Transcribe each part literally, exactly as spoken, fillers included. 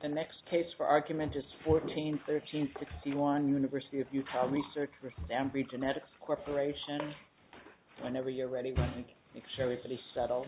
The next case for argument is fourteen thirteen sixty-one, University of Utah Research versus Ambry Genetics Corporation. Whenever you're ready, let me make sure everybody's settled.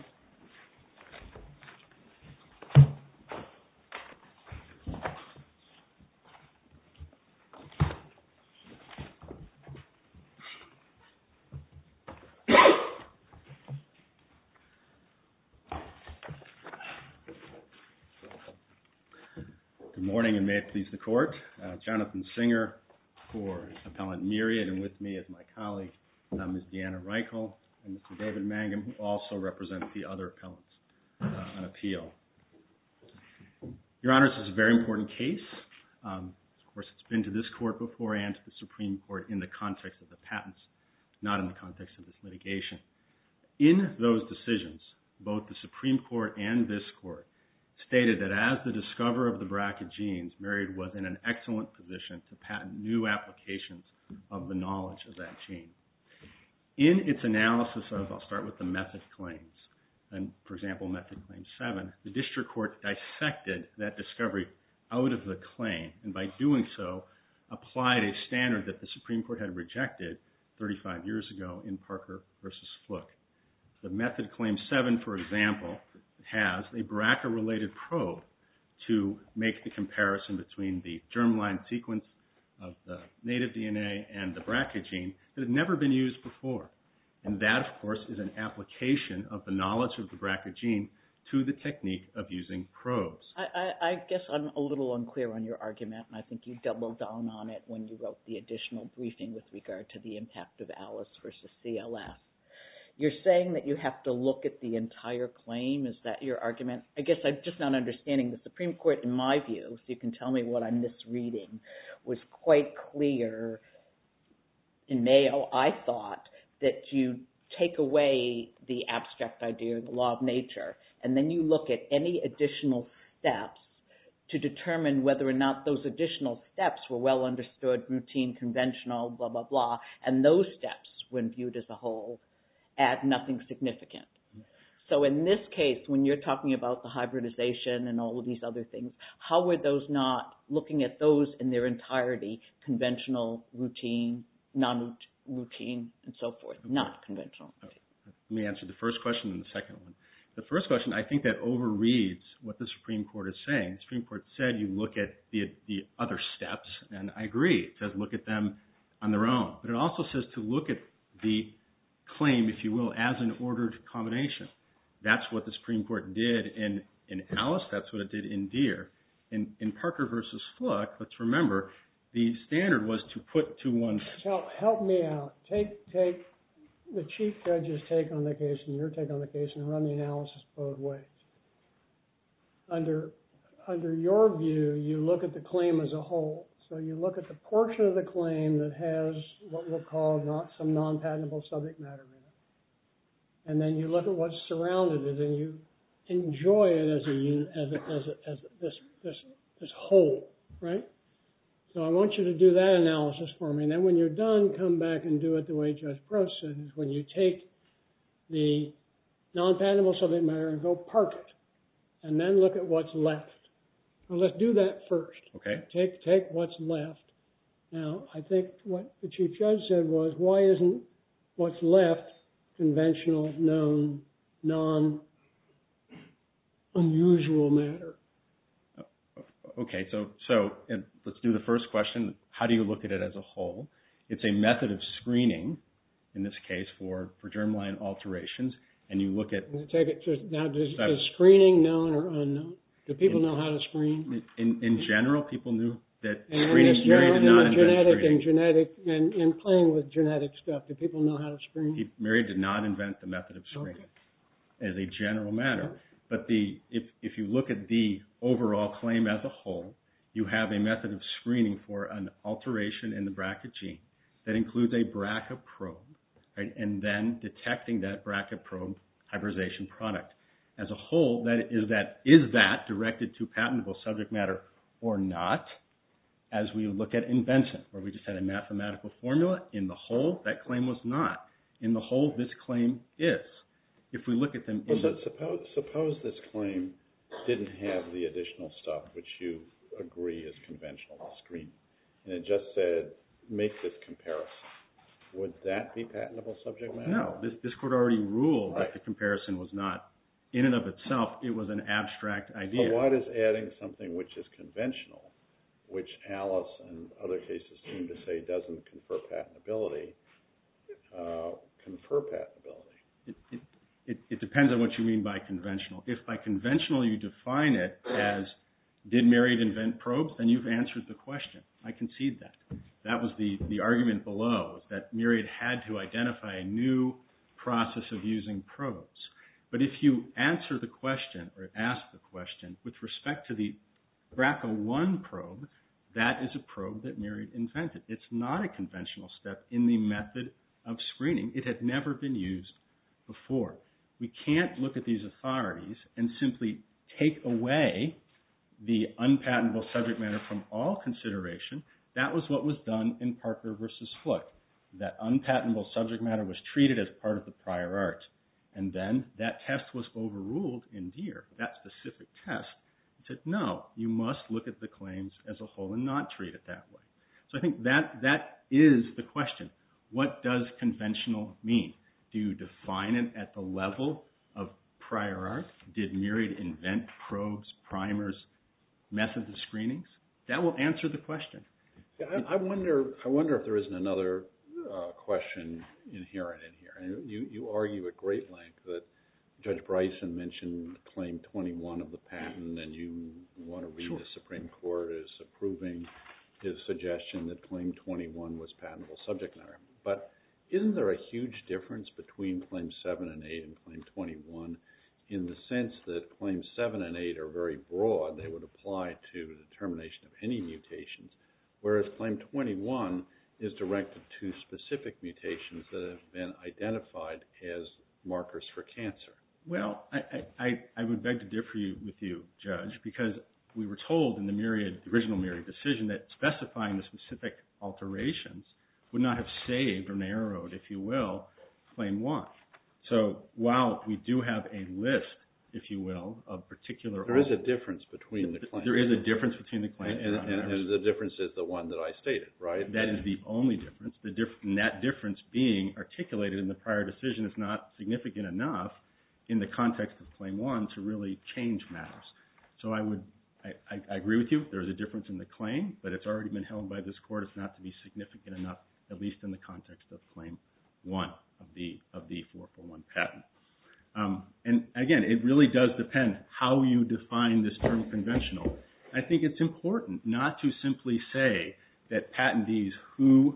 Good morning, and may it please the Court. Uh, Jonathan Singer for Appellant Myriad, and with me is my colleague, uh, Miz Deanna Reichel, and Mister David Mangum, who also represent the other appellants uh, on appeal. Your Honor, this is a very important case. Um, of course, it's been to this Court before and to the Supreme Court in the context of the patents, not in the context of this litigation. In those decisions, both the Supreme Court and this Court stated that as the discoverer of the B R C A genes, Myriad was in an excellent position to patent new applications of the knowledge of that gene. In its analysis of, I'll start with the method claims, and for example, method claim seven, the district court dissected that discovery out of the claim, and by doing so, applied a standard that the Supreme Court had rejected thirty-five years ago in Parker versus Fluke. The method claim seven, for example, has a B R C A-related probe to make the comparison between the germline sequence of the native D N A and the B R C A gene that had never been used before. And that, of course, is an application of the knowledge of the B R C A gene to the technique of using probes. I, I, I guess I'm a little unclear on your argument, and I think you doubled down on it when you wrote the additional briefing with regard to the impact of Alice versus C L S. You're saying that you have to look at the entire claim. Is that your argument? I guess I'm just not understanding. The Supreme Court, in my view, so you can tell me what I'm misreading, was quite clear in Mayo, I thought, that you take away the abstract idea, the law of nature, and then you look at any additional steps to determine whether or not those additional steps were well understood, routine, conventional, blah, blah, blah, and those steps, when viewed as a whole, add nothing significant. So in this case, when you're talking about the hybridization and all of these other things, how were those not, looking at those in their entirety, conventional, routine, non-routine, and so forth, not conventional? Let me answer the first question and the second one. The first question, I think that overreads what the Supreme Court is saying. The Supreme Court said you look at the, the other steps, and I agree. It says look at them on their own. But it also says to look at the claim, if you will, as an ordered combination. That's what the Supreme Court did in, in Alice. That's what it did in Deere. In, in Parker versus Fluke, let's remember, the standard was to put to one... Help, help me out. Take, take the Chief Judge's take on the case and your take on the case and run the analysis both ways. Under, under your view, you look at the claim as a whole. So you look at the portion of the claim that has what we'll call not some non-patentable subject matter in it. And then you look at what's surrounded it and you enjoy it as a, as a, as a, as a, this, this, this whole, right? So I want you to do that analysis for me. And then when you're done, come back and do it the way Judge Prost said, is when you take the non-patentable subject matter and go park it. And then look at what's left. Well, let's do that first. Okay. Take take what's left. Now, I think what the Chief Judge said was, why isn't what's left conventional, known, non-unusual matter? Okay, so so let's do the first question. How do you look at it as a whole? It's a method of screening, in this case, for, for germline alterations, and you look at... You take it to, now, does, is screening known or unknown? Do people in, know how to screen? In in general, people knew that and screening Myriad did not invent genetic screening. and genetic and, and playing with genetic stuff. Do people know how to screen? He, Myriad did not invent the method of screening okay. as a general matter. Okay. But the if if you look at the overall claim as a whole, you have a method of screening for an alteration in the B R C A gene that includes a B R C A probe, right, and then detecting that B R C A probe hybridization product. As a whole, that is that is that directed to patentable subject matter or not? As we look at invention, where we just had a mathematical formula, in the whole, that claim was not. In the whole, this claim is. If we look at them... Well, so suppose, suppose this claim didn't have the additional stuff which you agree is conventional, the screening, and it just said, make this comparison, would that be patentable subject matter? No. This, this court already ruled right. that the comparison was not, in and of itself, it was an abstract idea. But why does adding something which is conventional, which Alice and other cases seem to say doesn't confer patentability, uh, confer patentability? It, it, it, it depends on what you mean by conventional. If by conventional you define it as, did Myriad invent probes, then you've answered the question. I concede that. That was the, the argument below, was that Myriad had to identify a new process of using probes. But if you answer the question, or ask the question, with respect to the B R C A one probe, that is a probe that Myriad invented. It's not a conventional step in the method of screening. It had never been used before. We can't look at these authorities and simply take away the unpatentable subject matter from all consideration. That was what was done in Parker versus Foote. That unpatentable subject matter was treated as part of the prior art. And then that test was overruled in Deere, that specific test. It said, no, you must look at the claims as a whole and not treat it that way. So I think that that is the question. What does conventional mean? Do you define it at the level of prior art? Did Myriad invent probes, primers, methods of screenings? That will answer the question. Yeah, I, I wonder. I wonder if there isn't another uh, question inherent in here. And you, you argue at great length that Judge Bryson mentioned Claim twenty-one of the patent, and you want to read sure. the Supreme Court as approving his suggestion that Claim twenty-one was patentable subject matter. But isn't there a huge difference between Claim seven and eight and Claim twenty-one in the sense that Claims seven and eight are very broad? They would apply to the determination of any mutations, whereas Claim twenty-one is directed to specific mutations that have been identified as markers for cancer. Well, I, I, I would beg to differ you, with you, Judge, because we were told in the Myriad, the original Myriad decision that specifying the specific alterations would not have saved or narrowed, if you will, Claim one. So while we do have a list, if you will, of particular... There is a difference between the claims. There is a difference between the claims. And, and, and, and the difference is the one that I stated, right? That is the only difference. The diff- and that difference being articulated in the prior decision is not significant enough in the context of Claim one to really change matters. So I would... I, I, I agree with you. There is a difference in the claim, but it's already been held by this Court as not to be significant enough, at least in the context of Claim one of the of the four forty-one patent. Um, and again, it really does depend how you define this term conventional. I think it's important not to simply say that patentees who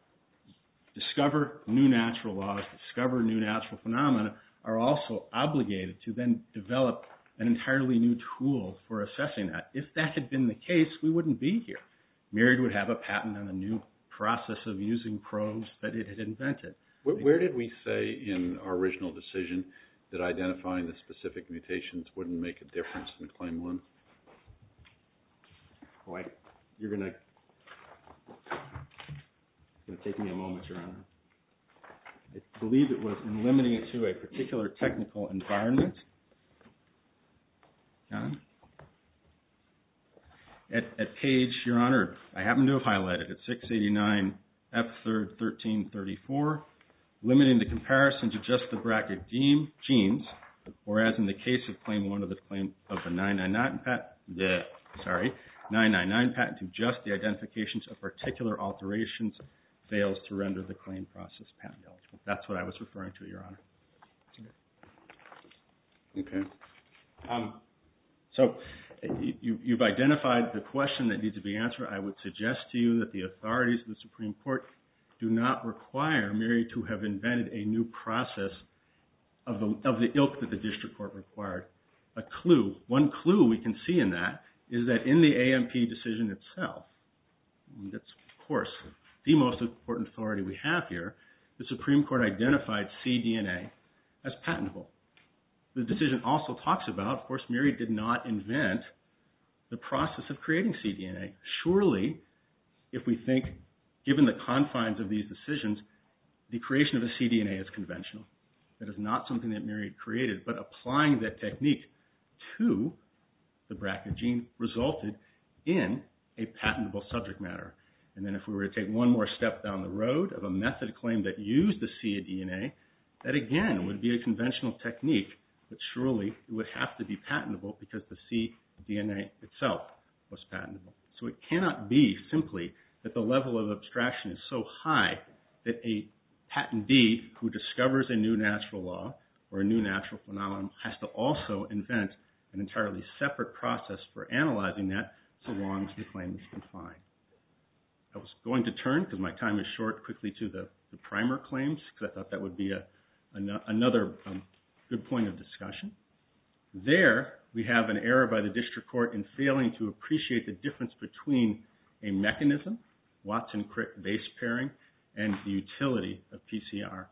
discover new natural laws, discover new natural phenomena, are also obligated to then develop an entirely new tool for assessing that. If that had been the case, we wouldn't be here. Myriad would have a patent on a new process of using probes that it had invented. Where, where did we say in our original decision that identifying the specific mutations wouldn't make a difference in Claim one? Boy, you're going to going to take me a moment, Your Honor. I believe it was in limiting it to a particular technical environment. John? At, at page, Your Honor, I happen to have highlighted it, six eighty-nine F third thirteen thirty-four, limiting the comparison to just the bracket genes, whereas in the case of Claim one of the claim of the nine ninety-nine patent, the sorry, nine ninety-nine patent to just the identifications of particular alterations fails to render the claim process patent eligible. That's what I was referring to, Your Honor. Okay. Um, so you, you've identified the question that needs to be answered. I would suggest to you that the authorities of the Supreme Court do not require Myriad to have invented a new process of the, of the ilk that the district court required. A clue, one clue we can see in that is that in the A M P decision itself, and that's of course the most important authority we have here, the Supreme Court identified cDNA as patentable. The decision also talks about, of course, Myriad did not invent the process of creating cDNA. Surely, if we think, given the confines of these decisions, the creation of a cDNA is conventional. That is not something that Myriad created, but applying that technique to the BRCA gene resulted in a patentable subject matter. And then if we were to take one more step down the road of a method claim that used the C D N A, that again would be a conventional technique, but surely it would have to be patentable because the C D N A itself was patentable. So it cannot be simply that the level of abstraction is so high that a patentee who discovers a new natural law or a new natural phenomenon has to also invent an entirely separate process for analyzing that so long as the claim is confined. I was going to turn, because my time is short, quickly to the, the primer claims, because I thought that would be a, an, another um, good point of discussion. There, we have an error by the district court in failing to appreciate the difference between a mechanism, Watson-Crick base pairing, and the utility of P C R.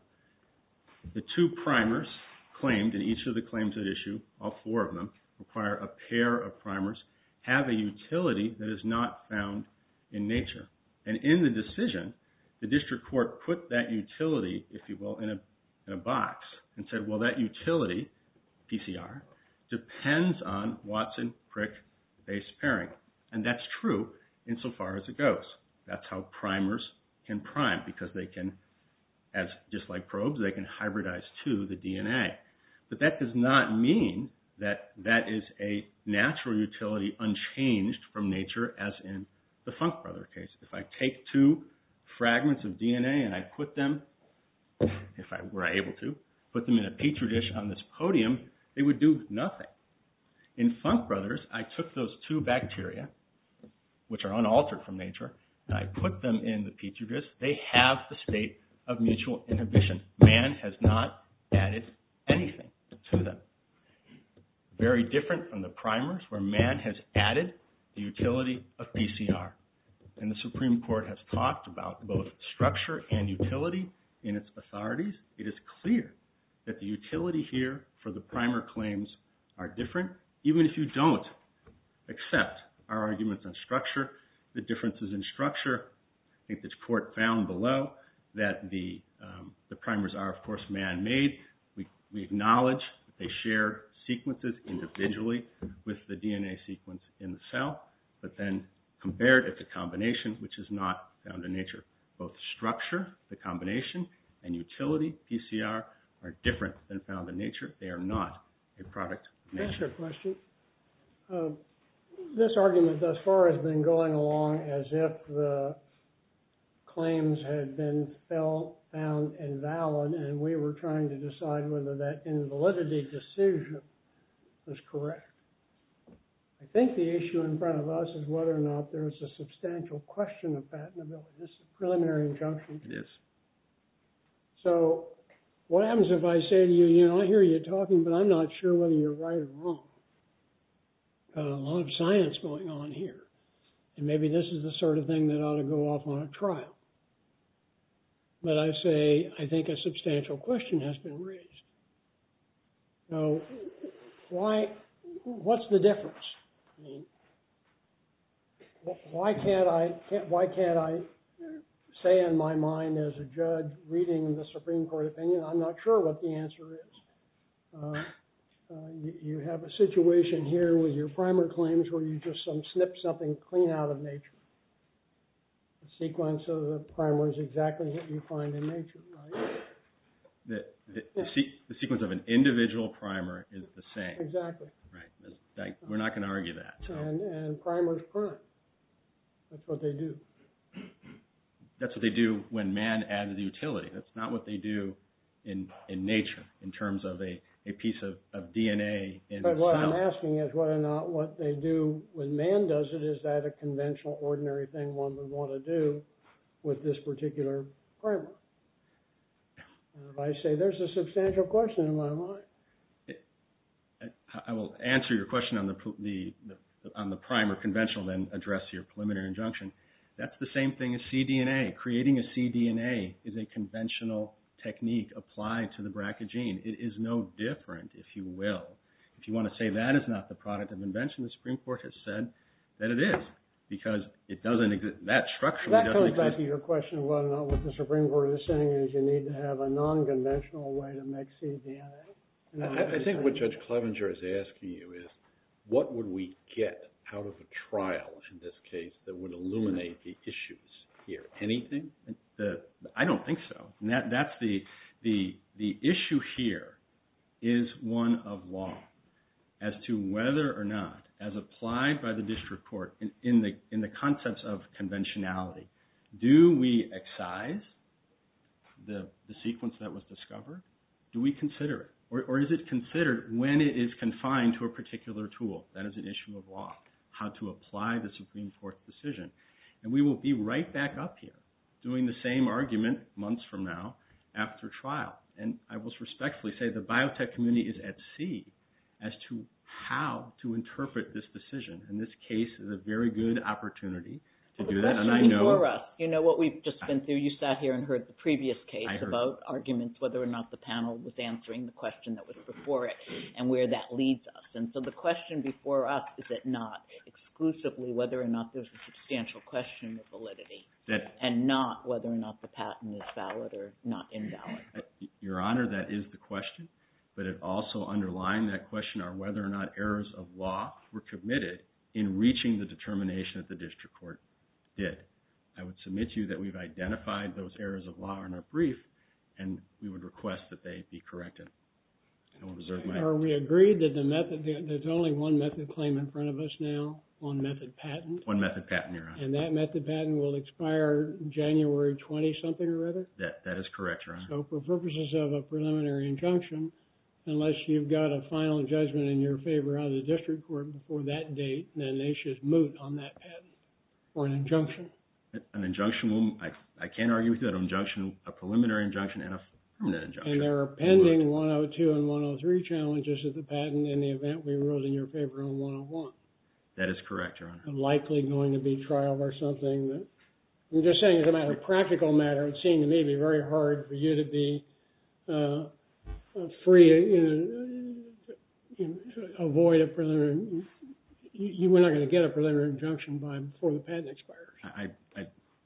The two primers claimed in each of the claims at issue, all four of them, require a pair of primers, have a utility that is not found in nature. And in the decision, the district court put that utility, if you will, in a, in a box and said, well, that utility, P C R, depends on Watson-Crick base pairing. And that's true insofar as it goes. That's how primers can prime, because they can, as just like probes, they can hybridize to the D N A. But that does not mean that that is a natural utility unchanged from nature, as in the Funk Brother case. If I take two fragments of D N A and I put them, if I were able to, put them in a petri dish on this podium, they would do nothing. In Funk Brothers, I took those two bacteria, which are unaltered from nature, and I put them in the petri dish. They have the state of mutual inhibition. Man has not added anything to them. Very different from the primers, where man has added the utility of P C R. And the Supreme Court has talked about both structure and utility in its authorities. It is clear that the utility here for the primer claims are different, even if you don't accept our arguments on structure, the differences in structure. I think this court found below that the, um, the primers are, of course, man-made. We, we acknowledge that they share sequences individually with the D N A sequence in the cell, but then compared it's a combination which is not found in nature. Both structure, the combination, and utility, P C R, are different than found in nature. They are not a product of nature. That's a question. Uh, this argument thus far has been going along as if the claims had been fell, found invalid, and we were trying to decide whether that invalidity decision was correct. I think the issue in front of us is whether or not there is a substantial question of patentability. This is a preliminary injunction. It is. So what happens if I say to you, you know, I hear you talking, but I'm not sure whether you're right or wrong. Got a lot of science going on here. And maybe this is the sort of thing that ought to go off on a trial. But I say, I think a substantial question has been raised. So why, what's the difference? I mean, why can't I, can't, why can't I say in my mind as a judge reading the Supreme Court opinion, I'm not sure what the answer is. Uh, uh, you, you have a situation here with your primer claims where you just some snip something clean out of nature. The sequence of the primer is exactly what you find in nature, right? The, the, the, se- the sequence of an individual primer is the same. Exactly. Right. Like, we're not going to argue that. So. And, and primers prime. That's what they do. That's what they do when man adds the utility. That's not what they do in in nature in terms of a, a piece of, of D N A in But the what cell. I'm asking is whether or not what they do when man does it, is that a conventional, ordinary thing one would want to do with this particular primer? And if I say there's a substantial question in my mind. It, I, I will answer your question on the, the, the on the primer conventional, then address your preliminary injunction. That's the same thing as cDNA. Creating a cDNA is a conventional technique applied to the BRCA gene. It is no different, if you will. If you want to say that is not the product of invention, the Supreme Court has said that it is, because it doesn't exist. That structurally that doesn't exist. That comes back to your question of whether or not what the Supreme Court is saying is you need to have a non-conventional way to make cDNA. You know, I, I think what Judge Clevenger is asking you is, what would we get out of a trial in this case that would illuminate the issues here? Anything? The, I don't think so. And that, that's the, the, the issue here is one of law as to whether or not, as applied by the district court in, in the in the concepts of conventionality, do we excise the the sequence that was discovered? Do we consider it? Or, or is it considered when it is confined to a particular tool? That is an issue of law, how to apply the Supreme Court's decision. And we will be right back up here doing the same argument months from now after trial. And I will respectfully say the biotech community is at sea as to how to interpret this decision. And this case is a very good opportunity to do that. And I know... Before us, you know what we've just been through. You sat here and heard the previous case about arguments, whether or not the panel was answering the question that was before it and where that leads us. And so the question before us is it not exclusively whether or not there's a substantial question of validity that, and not whether or not the patent is valid or not invalid. Your Honor, that is the question. But it also underlying that question are whether or not errors of law were committed in reaching the determination that the district court did. I would submit to you that we've identified those errors of law in our brief, and we would request that they be corrected. I will reserve my... Are we agreed that the method, there's only one method claim in front of us now, one method patent? One method patent, Your Honor. And that method patent will expire January twentieth something or other? That, that is correct, Your Honor. So for purposes of a preliminary injunction, unless you've got a final judgment in your favor out of the district court before that date, then they should moot on that patent or an injunction. An injunction will, I, I can't argue with you that an injunction, a preliminary injunction and a permanent injunction. And there are pending one oh two and one oh three challenges of the patent in the event we ruled in your favor on one oh one. That is correct, Your Honor. Likely going to be trial or something that, I'm just saying as a matter of practical matter, it seemed to me to be very hard for you to be uh, free, you know, you know, avoid a preliminary, you, you were not going to get a preliminary injunction by before the patent expires. I, I,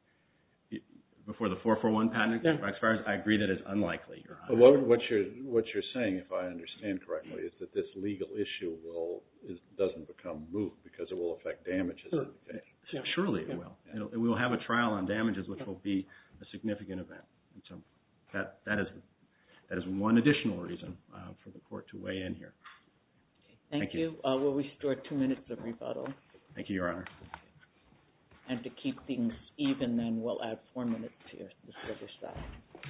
before the four forty-one patent yeah. expires, I agree that it's unlikely, Your Honor. But what, what you're what you're saying, if I understand correctly, is that this legal issue will is, doesn't become moot because it will affect damages. Sure. Yeah. Surely it yeah. will. Yeah. It'll, we will have a trial on damages, which will be a significant event. And so that that is that is one additional reason uh, for the court to weigh in here. Thank, Thank you. you. Uh, we'll restore two minutes of rebuttal. Thank you, Your Honor. And to keep things even, then we'll add four minutes to your, this other side.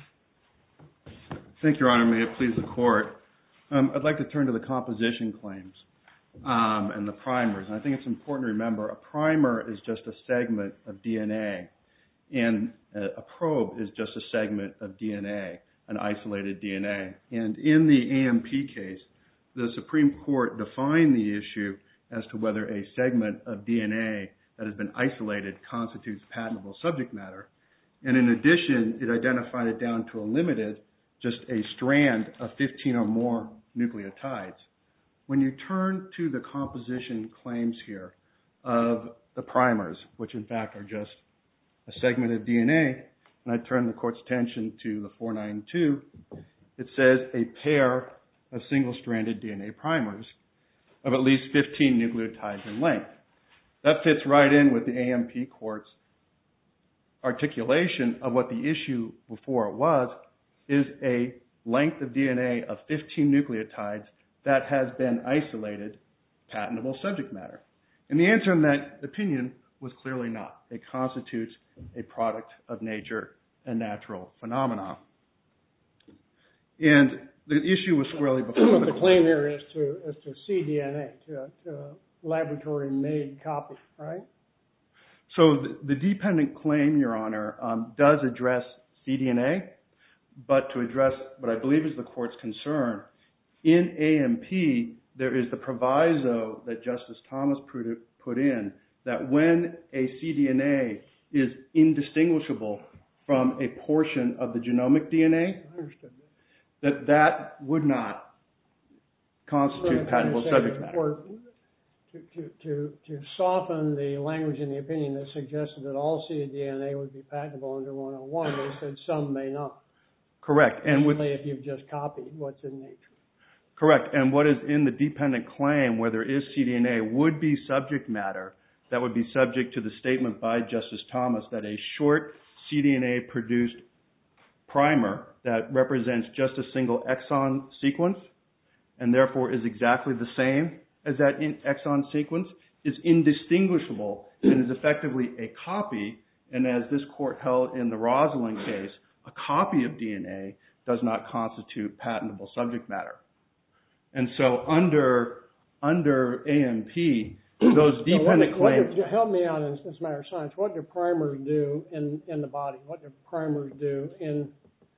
Thank you, Your Honor. May it please the Court. Um, I'd like to turn to the composition claims um, and the primers. And I think it's important to remember a primer is just a segment of D N A, and a probe is just a segment of D N A, an isolated D N A. And in the A M P case, the Supreme Court defined the issue as to whether a segment of D N A that has been isolated constitutes patentable subject matter. And in addition, it identified it down to a limited, just a strand of fifteen or more nucleotides. When you turn to the composition claims here of the primers, which in fact are just a segment of D N A, and I turn the Court's attention to the four ninety-two, it says a pair of single-stranded D N A primers of at least fifteen nucleotides in length. That fits right in with the A M P Court's articulation of what the issue before it was, is a length of D N A of fifteen nucleotides that has been isolated patentable subject matter. And the answer in that opinion was clearly not. It constitutes a product of nature and natural phenomena. And the issue was squarely before the, the claim here is to is to cDNA, to a, to a laboratory-made copy, right? So the, the dependent claim, Your Honor, um, does address cDNA, but to address what I believe is the Court's concern, in A M P there is the proviso that Justice Thomas put in that when a cDNA is indistinguishable from a portion of the genomic D N A, that that would not constitute patentable subject matter. To, to, to, to soften the language in the opinion that suggested that all cDNA would be patentable under one oh one, they said some may not. Correct. And with, if you've just copied what's in nature. Correct. And what is in the dependent claim where there is cDNA would be subject matter that would be subject to the statement by Justice Thomas that a short cDNA-produced primer that represents just a single exon sequence and therefore is exactly the same as that in exon sequence is indistinguishable and is effectively a copy. And as this court held in the Rosalind case, a copy of D N A does not constitute patentable subject matter. And so under under A M P, those dependent so what, claims... What do, help me out in this matter of science. What do primers do in, in the body? What do primers do in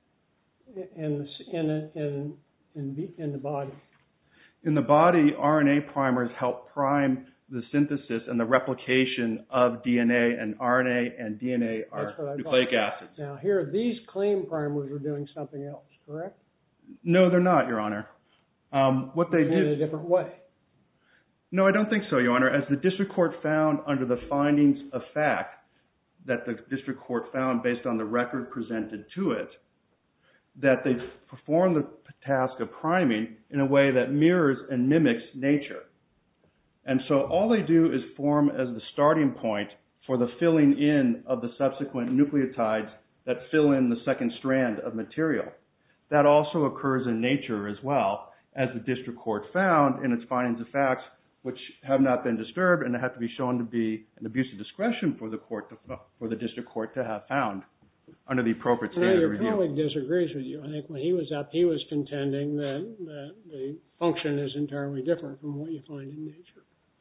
in in in in, in the body? In the body, R N A primers help prime the synthesis and the replication of D N A, and R N A and D N A are nucleic acids. Now here, these claim primers are doing something else, correct? No, they're not, Your Honor. Um, what they in do... In a different way. No, I don't think so, Your Honor. As the district court found under the findings of fact that the district court found based on the record presented to it, that they perform the task of priming in a way that mirrors and mimics nature. And so all they do is form as the starting point for the filling in of the subsequent nucleotides that fill in the second strand of material. That also occurs in nature as well, as the district court found in its findings of facts, which have not been disturbed and have to be shown to be an abuse of discretion for the court to, for the district court to have found under the appropriate standard of review. Your colleague disagrees with you. I think when he was up, he was contending that, that the function is entirely different from what you find in nature.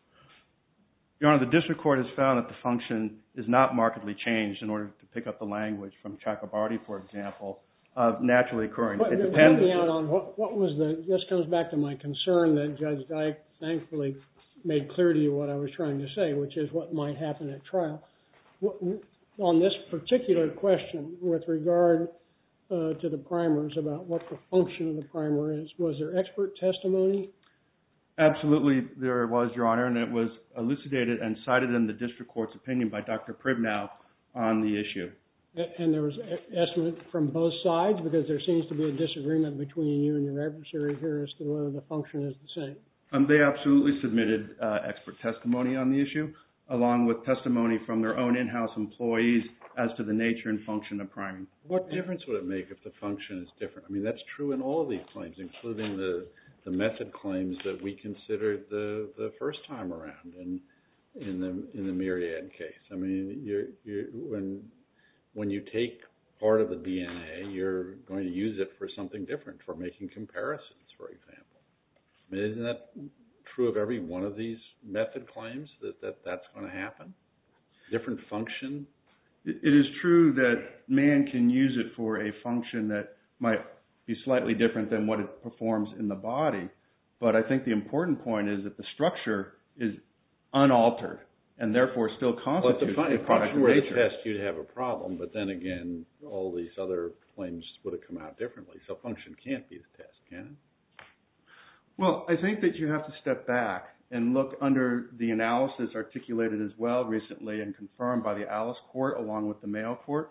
Your Honor, the district court has found that the function is not markedly changed in order to pick up the language from Chakrabarty, for example, of naturally occurring. But it help depends. me out on what, what was the, this comes back to my concern that Judge Dyke thankfully made clear to you what I was trying to say, which is what might happen at trial. What, on this particular question with regard uh, to the primers about what the function of the primer is, was there expert testimony? Absolutely there was, Your Honor, and it was elucidated and cited in the district court's opinion by Doctor Pribnow on the issue. And there was estimate from both sides, because there seems to be a disagreement between you and your adversary here as to whether the function is the same. Um, they absolutely submitted uh, expert testimony on the issue, along with testimony from their own in-house employees as to the nature and function of priming. What difference would it make if the function is different? I mean, that's true in all of these claims, including the, the method claims that we considered the, the first time around in in the in the Myriad case. I mean, you're, you're, when when you take part of the D N A, you're going to use it for something different, for making comparisons, for example. I mean, isn't that true of every one of these method claims, that, that that's going to happen? Different function? It is true that man can use it for a function that might be slightly different than what it performs in the body, but I think the important point is that the structure is unaltered and therefore still constitutes well, a product of nature. If the test, you'd have a problem, but then again, all these other claims would have come out differently, so function can't be the test, can it? Well, I think that you have to step back and look under the analysis articulated as well recently and confirmed by the Alice Court along with the Mayo Court.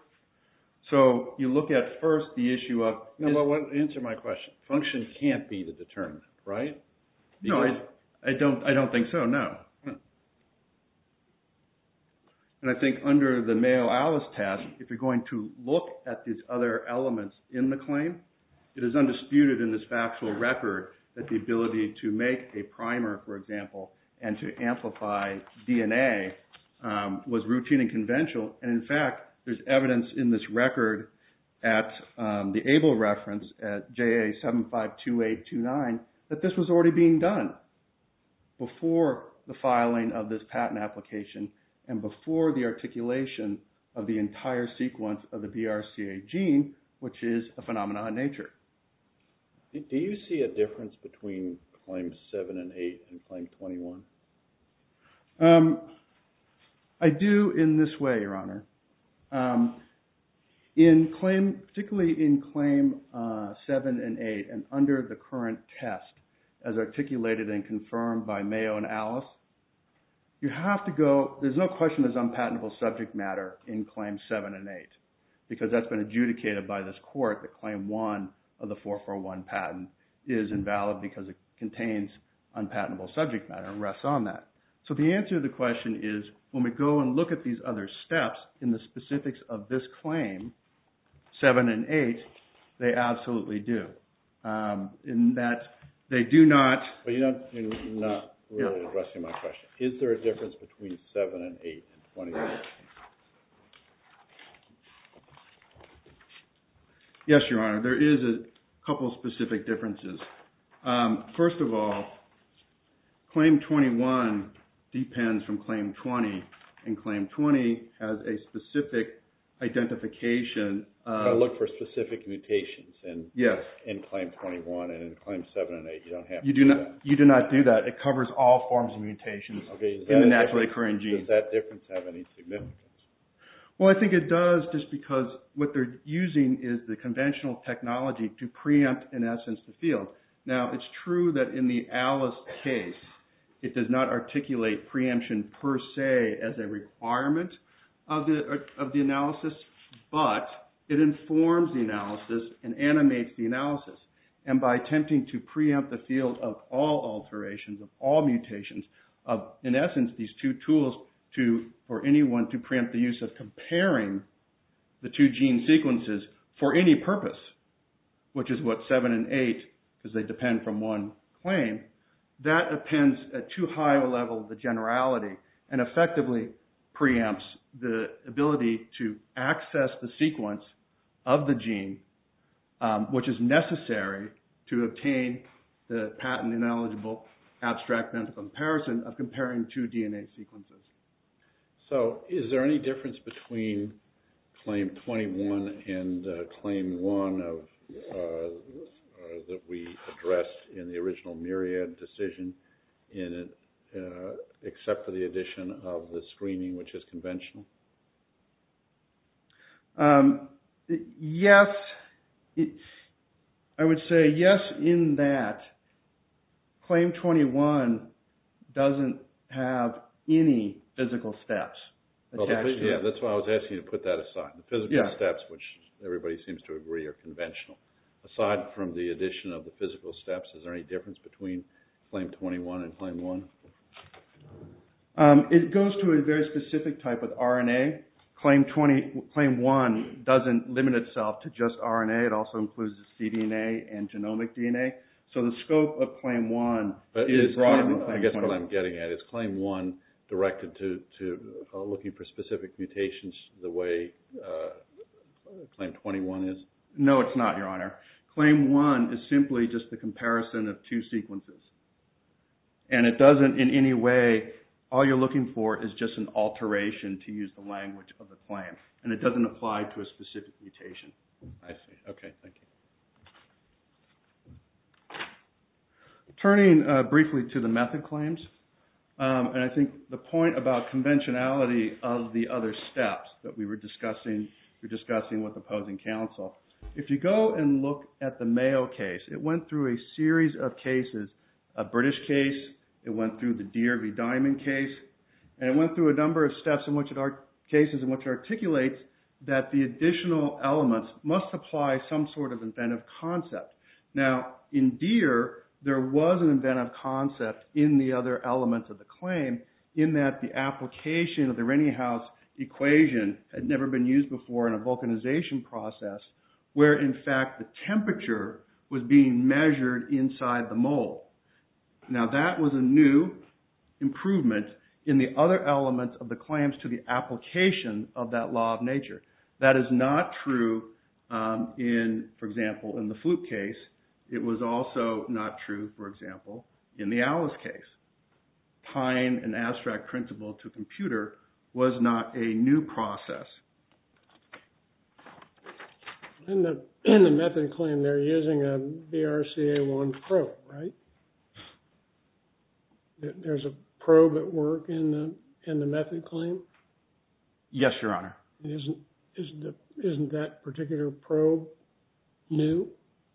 So you look at first the issue of... No, but what, answer my question. Function can't be the determinant, right? Because no, I, I don't I don't think so, no. Hmm. And I think under the Mayo-Alice test, if you're going to look at these other elements in the claim, it is undisputed in this factual record that the ability to make a primer, for example, and to amplify D N A um, was routine and conventional. And in fact, there's evidence in this record at um, the Able reference at J A seven five two eight two nine that this was already being done before the filing of this patent application and before the articulation of the entire sequence of the B R C A gene, which is a phenomenon in nature. Do you see a difference between claims seven and eight and claim twenty-one? Um, I do in this way, Your Honor. Um, in claim, particularly in claim uh, seven and eight, and under the current test, as articulated and confirmed by Mayo and Alice, you have to go. There's no question there's unpatentable subject matter in claim seven and eight, because that's been adjudicated by this court that claim one of the four forty-one patent is invalid because it contains unpatentable subject matter and rests on that. So the answer to the question is, when we go and look at these other steps in the specifics of this claim, seven and eight, they absolutely do. Um, in that they do not... Well, you're not, you're not really yeah. addressing my question. Is there a difference between seven and eight and twenty-one? Yes, Your Honor. There is a couple of specific differences. Um, first of all, Claim twenty-one depends from Claim twenty, and Claim twenty has a specific identification of... I look for specific mutations in, yes. in Claim twenty-one, and in Claim seven and eight, you don't have you to do, do not, that. You do not do that. It covers all forms of mutations okay, in the naturally occurring genes. Does that difference have any significance? Well, I think it does, just because what they're using is the conventional technology to preempt, in essence, the field. Now, it's true that in the Alice case, it does not articulate preemption per se as a requirement of the of the analysis, but it informs the analysis and animates the analysis. And by attempting to preempt the field of all alterations, of all mutations, of, in essence, these two tools to for anyone to preempt the use of comparing the two gene sequences for any purpose, which is what seven and eight, because they depend from one claim, that appends at too high a level of the generality and effectively preempts the ability to access the sequence of the gene, um, which is necessary to obtain the patent ineligible abstract mental comparison of comparing two D N A sequences. So is there any difference between Claim twenty-one and uh, Claim one of uh, uh, that we addressed in the original Myriad decision, in it, uh, except for the addition of the screening, which is conventional? Um, yes, it, I would say yes in that Claim twenty-one doesn't have any physical steps Well, the, attached to yeah, it. that's why I was asking you to put that aside. The physical Yeah. steps, which everybody seems to agree are conventional. Aside from the addition of the physical steps, is there any difference between Claim twenty-one and Claim one? Um, it goes to a very specific type of R N A. Claim twenty, Claim one doesn't limit itself to just R N A. It also includes the cDNA and genomic D N A. So the scope of Claim one But is is broader claim, than Claim I guess twenty. what I'm getting at is Claim one directed to, to uh, looking for specific mutations the way uh, Claim twenty-one is? No, it's not, Your Honor. Claim one is simply just the comparison of two sequences. And it doesn't in any way, all you're looking for is just an alteration, to use the language of the claim. And it doesn't apply to a specific mutation. I see. Okay, thank you. Turning uh, briefly to the method claims, um, and I think the point about conventionality of the other steps that we were discussing, we were discussing with opposing counsel. If you go and look at the Mayo case, it went through a series of cases, a British case, it went through the Deere v. Diamond case, and it went through a number of steps in which it art- cases in which it articulates that the additional elements must apply some sort of inventive concept. Now, in Deere, there was an inventive concept in the other elements of the claim, in that the application of the Renniehouse equation had never been used before in a vulcanization process, where in fact the temperature was being measured inside the mold. Now that was a new improvement in the other elements of the claims to the application of that law of nature. That is not true um, in, for example, in the Fluke case. It was also not true, for example, in the Alice case. Tying an abstract principle to a computer was not a new process. In the in the method claim, they're using a B R C A one probe, right? There's a probe at work in the in the method claim. Yes, Your Honor. Isn't isn't the isn't that particular probe new?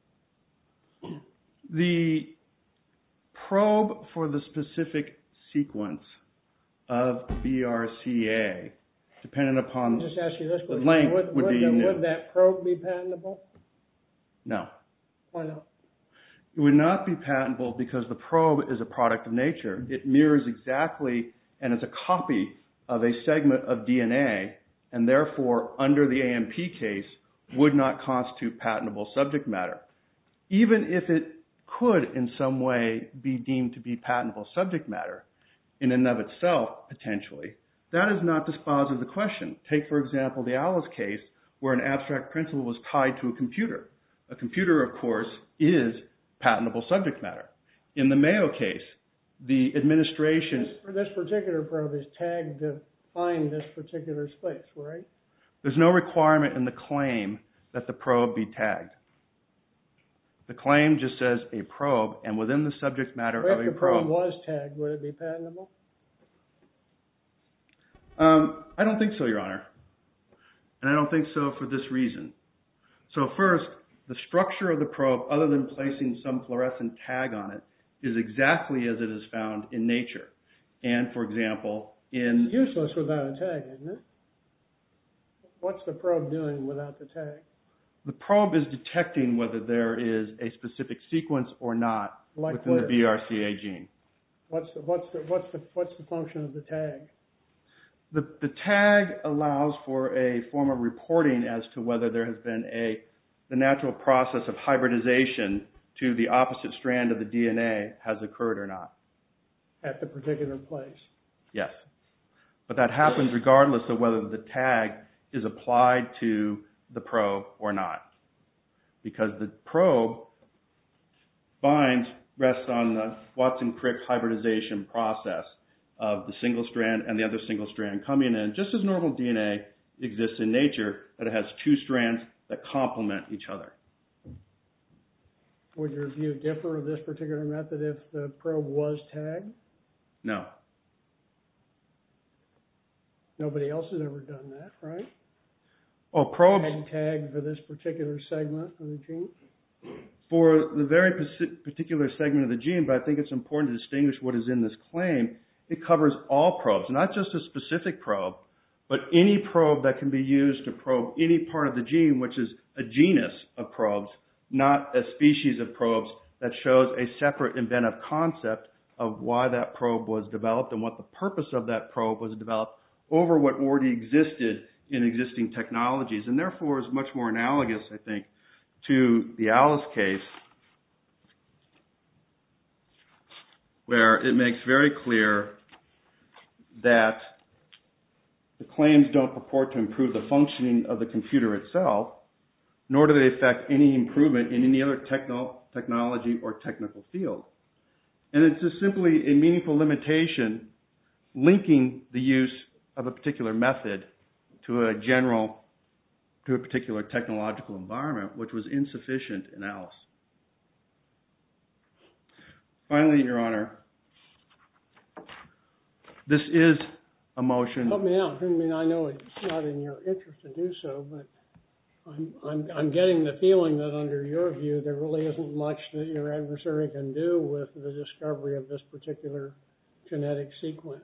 The probe for the specific sequence of B R C A, depending upon I'll just ask you this the question: length, would, would would, be the, new. would that probe be patentable? No. Why not? It would not be patentable because the probe is a product of nature. It mirrors exactly and is a copy of a segment of D N A, and therefore, under the A M P case, would not constitute patentable subject matter. Even if it could in some way be deemed to be patentable subject matter, in and of itself, potentially, that is not dispositive of the question. Take, for example, the Alice case, where an abstract principle was tied to a computer. A computer, of course, is patentable subject matter. In the Mayo case, the administration... This, for this particular probe is tagged to find this particular space, right? There's no requirement in the claim that the probe be tagged. The claim just says a probe, and within the subject matter Well, of if a the probe... probe was tagged, would it be patentable? Um, I don't think so, Your Honor. And I don't think so for this reason. So first, the structure of the probe, other than placing some fluorescent tag on it, is exactly as it is found in nature. And, for example, in... It's useless without a tag, isn't it? What's the probe doing without the tag? The probe is detecting whether there is a specific sequence or not Like within where? the B R C A gene. What's the what's the what's the what's the function of the tag? The, the tag allows for a form of reporting as to whether there has been a the natural process of hybridization to the opposite strand of the D N A has occurred or not. At the particular place. Yes. But that happens regardless of whether the tag is applied to the probe or not. Because the probe binds, rests on the Watson-Crick hybridization process of the single strand and the other single strand coming in, just as normal D N A exists in nature, that it has two strands that complement each other. Would your view differ of this particular method if the probe was tagged? No. Nobody else has ever done that, right? Oh, probes... And tagged for this particular segment of the gene? For the very particular segment of the gene, but I think it's important to distinguish what is in this claim. It covers all probes, not just a specific probe, but any probe that can be used to probe any part of the gene, which is a genus of probes, not a species of probes that shows a separate inventive concept of why that probe was developed and what the purpose of that probe was developed over what already existed in existing technologies, and therefore is much more analogous, I think, to the Alice case, where it makes very clear that the claims don't purport to improve the functioning of the computer itself, nor do they affect any improvement in any other techno- technology or technical field. And it's just simply a meaningful limitation linking the use of a particular method to a general, to a particular technological environment, which was insufficient in Alice. Finally, Your Honor, this is a motion... Help me out. I mean, I know it's not in your interest to do so, but I'm, I'm, I'm getting the feeling that under your view, there really isn't much that your adversary can do with the discovery of this particular genetic sequence.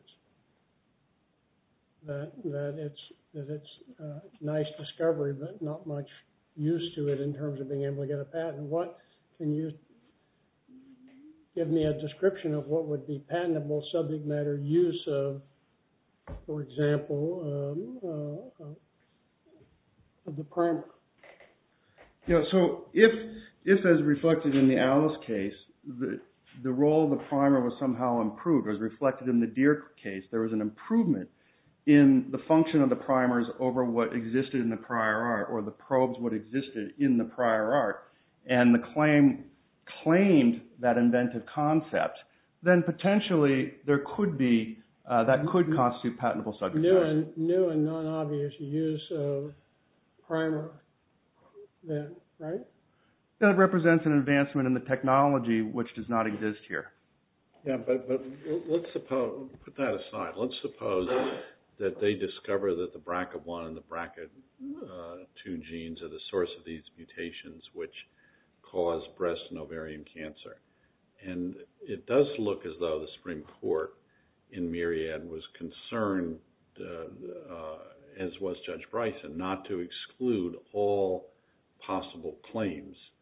That, that it's, that it's a nice discovery, but not much use to it in terms of being able to get a patent. What can you give me a description of what would be patentable subject matter use of, for example, um, uh, uh, of the primer? You know, so if, if as reflected in the Alice case, the, the role of the primer was somehow improved, as reflected in the Deere case, there was an improvement in the function of the primers over what existed in the prior art, or the probes what existed in the prior art, and the claim claimed that inventive concept, then potentially there could be, uh, that could constitute patentable subject new matter. And, new and non-obvious use of primer then, right? That represents an advancement in the technology which does not exist here. Yeah, but, but let's suppose, put that aside. Let's suppose that they discover that the B R C A one and the B R C A two genes are the source of these mutations which cause breast and ovarian cancer. And it does look as though the Supreme Court in Myriad was concerned, uh, uh, as was Judge Bryson, not to exclude all possible claims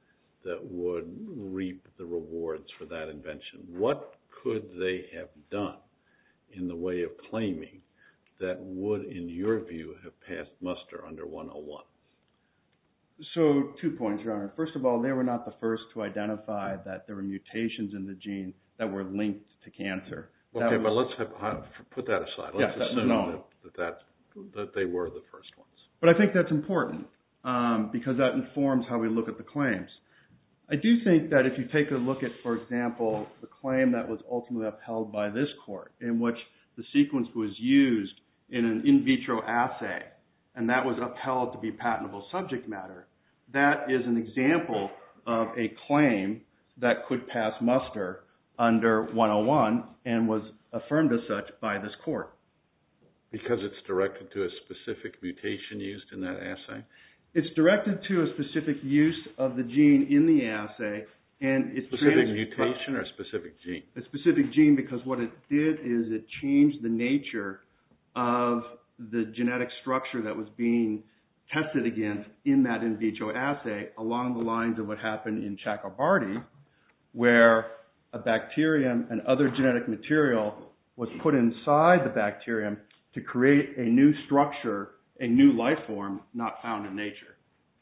that would reap the rewards for that invention? What could they have done in the way of claiming that would, in your view, have passed muster under one oh one? So two points, Your Honor. First of all, they were not the first to identify that there were mutations in the gene that were linked to cancer. Okay, but let's have, have, put that aside. Let's yes, assume that, that, that, that they were the first ones. But I think that's important um, because that informs how we look at the claims. I do think that if you take a look at, for example, the claim that was ultimately upheld by this court, in which the sequence was used in an in vitro assay, and that was upheld to be patentable subject matter, that is an example of a claim that could pass muster under one oh one and was affirmed as such by this court. Because it's directed to a specific mutation used in that assay? It's directed to a specific use of the gene in the assay, and it's specific mutation or a specific gene? A specific gene, because what it did is it changed the nature of the genetic structure that was being tested against in that in vitro assay, along the lines of what happened in Chakrabarty, where a bacterium and other genetic material was put inside the bacterium to create a new structure, a new life form not found in nature.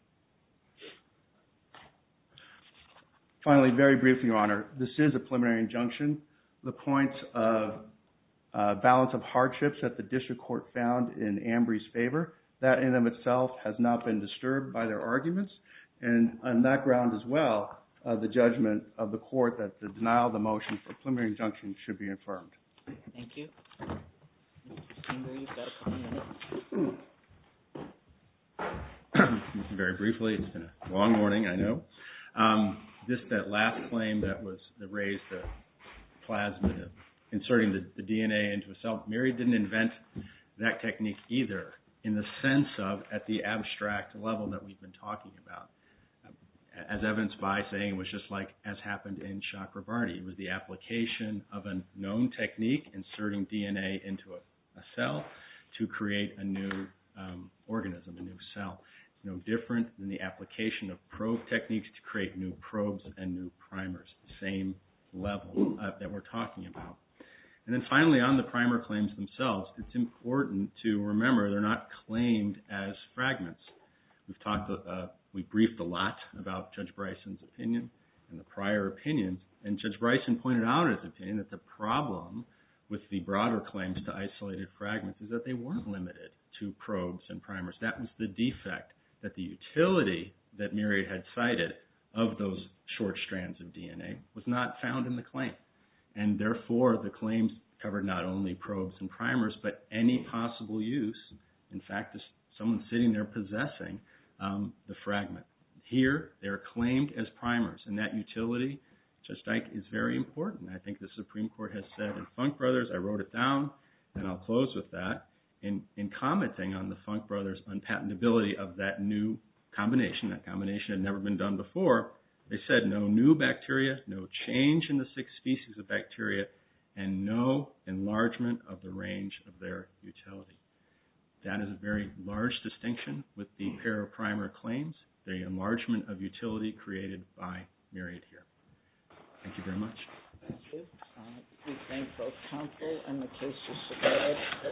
Finally, very briefly, Your Honor, this is a preliminary injunction. The points of uh, balance of hardships that the district court found in Ambry's favor, that in and of itself has not been disturbed by their arguments. And on that ground as well, uh, the judgment of the court that the denial of the motion for preliminary injunction should be affirmed. Thank you. Mister Singer, you've got a couple minutes. Very briefly, it's been a long morning, I know. Um, just that last claim that was that raised the plasmid, inserting the, the D N A into a cell. Myriad didn't invent that technique either, in the sense of at the abstract level that we've been talking about, as evidenced by saying it was just like as happened in Chakrabarty. It was the application of a known technique, inserting D N A into a, a cell to create a new um, organism, a new cell. No different than the application of probe techniques to create new probes and new primers, the same level uh, that we're talking about. And then finally, on the primer claims themselves, it's important to remember they're not claimed as fragments. We've talked, uh, we briefed a lot about Judge Bryson's opinion and the prior opinions, and Judge Bryson pointed out in his opinion that the problem with the broader claims to isolated fragments is that they weren't limited to probes and primers. That was the defect, that the utility that Myriad had cited of those short strands of D N A was not found in the claim. And therefore, the claims covered not only probes and primers, but any possible use. In fact, someone sitting there possessing um, the fragment. Here, they're claimed as primers, and that utility, Judge Dyke, is very important. I think the Supreme Court has said in Funk Brothers, I wrote it down, and I'll close with that, in, in commenting on the Funk Brothers unpatentability of that new combination. That combination had never been done before. They said no new bacteria, no change in the six species of bacteria, and no enlargement of the range of their utility. That is a very large distinction with the pair of primer claims, the enlargement of utility created by Myriad here. Thank you very much. Thank you. Uh, we thank both counsel and the case is submitted.